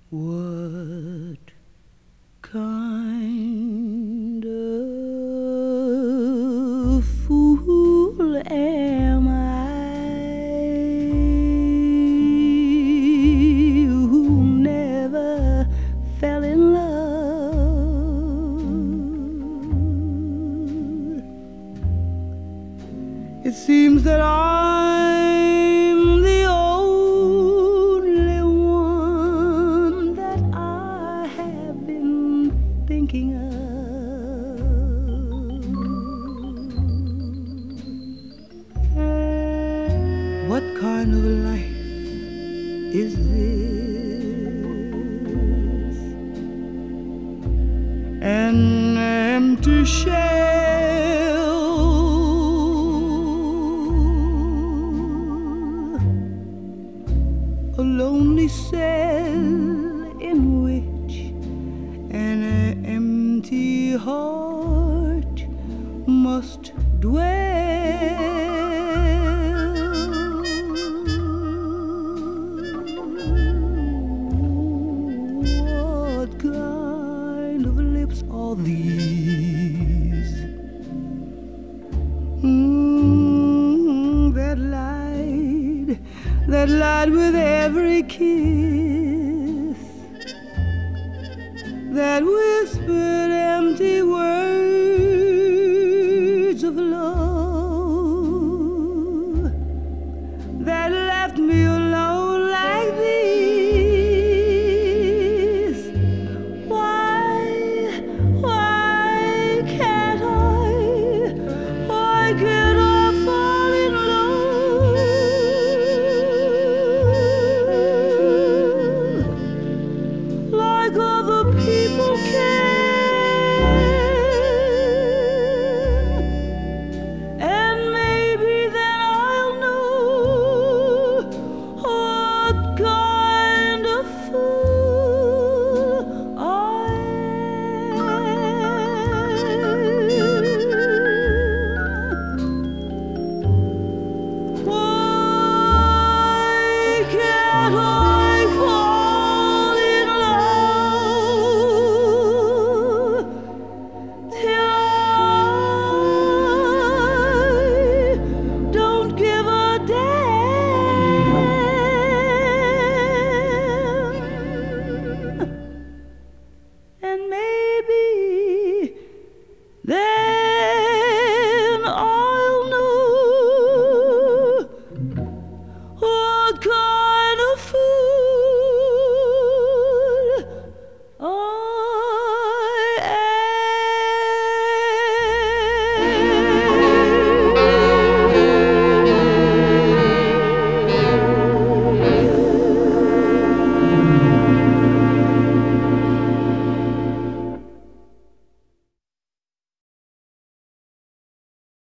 What kind of fool am I who never fell in love? It seems that I'm the only one that I have been thinking of. What kind of life is this? An empty shell, a lonely cell in which an empty heart must dwell. What kind of lips are these? That lied with every kiss.